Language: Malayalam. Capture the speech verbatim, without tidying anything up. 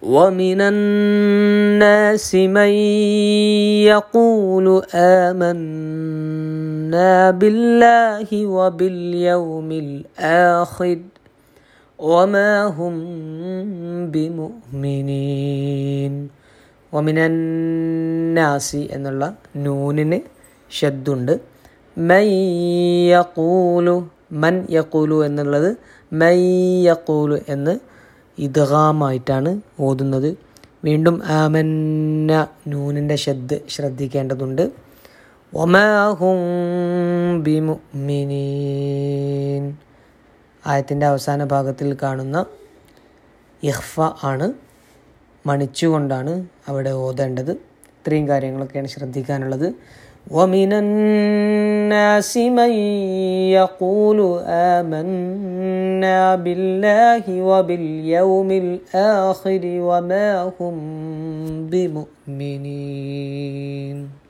ومن الناس من يقول آمنا بالله وباليوم الآخر وما هم بمؤمنين. ومن الناس എന്നുള്ള നൂനിന് ഷദ്ദുണ്ട്. മൻ യഖൂലു, മൻ യഖൂലു എന്നുള്ളത് മൻ യഖൂലു എന്ന് ഇദ്ഗാമായിട്ടാണ് ഓതുന്നത്. വീണ്ടും ആമന്ന, നൂനിൻ്റെ ഷദ്ദ് ശ്രദ്ധിക്കേണ്ടതുണ്ട്. വമാ ഹും ബിമുഅ്മിനീൻ, ആയത്തിൻ്റെ അവസാന ഭാഗത്തിൽ കാണുന്ന ഇഖ്ഫ ആണ്, മണിച്ചുകൊണ്ടാണ് അവിടെ ഓതേണ്ടത്. ഇത്രയും കാര്യങ്ങളൊക്കെയാണ് ശ്രദ്ധിക്കാനുള്ളത്. ومن الناس من يقول آمنا بالله وباليوم الآخر وما هم بمؤمنين.